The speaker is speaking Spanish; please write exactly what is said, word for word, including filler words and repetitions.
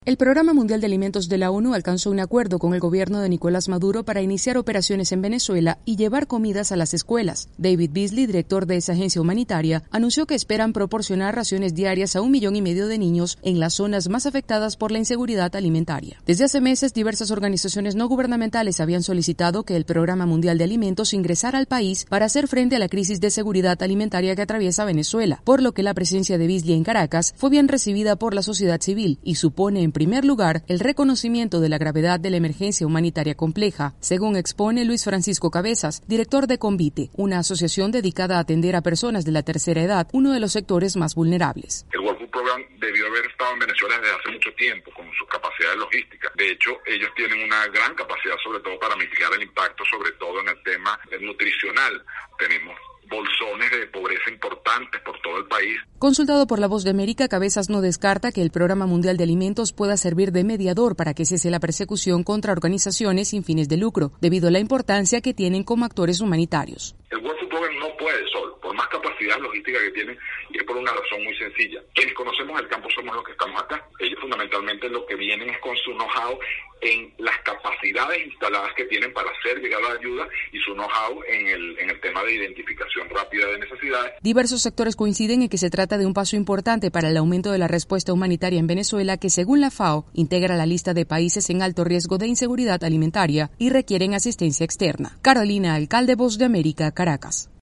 El Programa Mundial de Alimentos de la ONU alcanzó un acuerdo con el gobierno de Nicolás Maduro para iniciar operaciones en Venezuela y llevar comidas a las escuelas. David Beasley, director de esa agencia humanitaria, anunció que esperan proporcionar raciones diarias a un millón y medio de niños en las zonas más afectadas por la inseguridad alimentaria. Desde hace meses, diversas organizaciones no gubernamentales habían solicitado que el Programa Mundial de Alimentos ingresara al país para hacer frente a la crisis de seguridad alimentaria que atraviesa Venezuela, por lo que la presencia de Beasley en Caracas fue bien recibida por la sociedad civil y supone en En primer lugar, el reconocimiento de la gravedad de la emergencia humanitaria compleja, según expone Luis Francisco Cabezas, director de Convite, una asociación dedicada a atender a personas de la tercera edad, uno de los sectores más vulnerables. El World Food Program debió haber estado en Venezuela desde hace mucho tiempo con sus capacidades logísticas. De hecho, ellos tienen una gran capacidad, sobre todo para mitigar el impacto, sobre todo en el tema nutricional. Tenemos bolsones de pobreza importantes por todo el país. Consultado por La Voz de América, Cabezas no descarta que el Programa Mundial de Alimentos pueda servir de mediador para que cese la persecución contra organizaciones sin fines de lucro, debido a la importancia que tienen como actores humanitarios. El World Food Program no puede solo, por más capacidad logística que tienen, y es por una razón muy sencilla. Quienes conocemos el campo somos los que estamos acá. Ellos fundamentalmente lo que vienen es con su know-how en las capacidades instaladas que tienen para hacer llegar la ayuda y su know-how en el, en el tema de identificación rápida de necesidades. Diversos sectores coinciden en que se trata de un paso importante para el aumento de la respuesta humanitaria en Venezuela, que según la FAO integra la lista de países en alto riesgo de inseguridad alimentaria y requieren asistencia externa. Carolina Alcalde, Voz de América, Caracas.